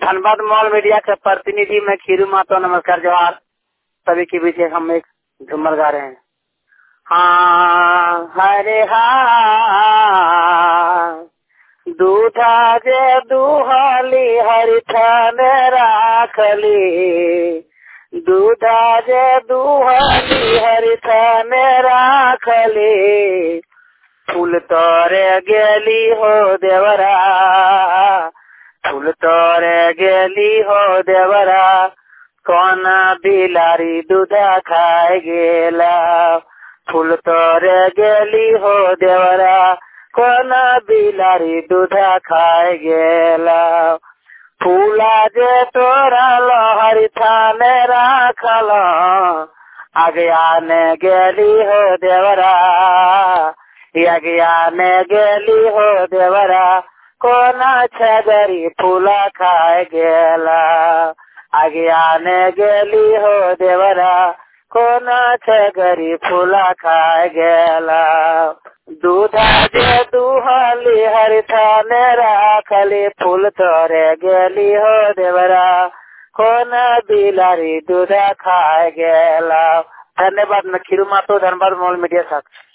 Dhanbad mall media के प्रतिनिधि मैं खीरू मातो। नमस्कार, जोहार। सभी के बीच हम एक झूमर गा रहे हैं। हाँ हरे हाँ दूधा जे दुहाली हरि थाने राखली, दूधा जे दुहाली हरि थाने राखली, फूल तोरे गेली हो देवरा, फूल तोरे गेली हो देवरा, कौन बिलारी दूधा खाए गेला, फूल तोरे गेली हो देवरा, कौन बिलारी दूधा खाए गेला, फूला जे तोरा लहरी थाने राखल, अज्ञाने गेली हो देवरा, यज्ञाने गेली हो देवरा, कोना छगरी फूला खाए गेला, अज्ञाने गेली हो देवरा, कोना छगरी फूला खाए गेला, दूधा जे दुहाली हरि थाने राखली, फूल तोरे गेली हो देवरा, कोना बिलारी दूधा खाए गेला। धन्यवाद। मैं खीरू मातो, धनबाद मॉल मीडिया साथ।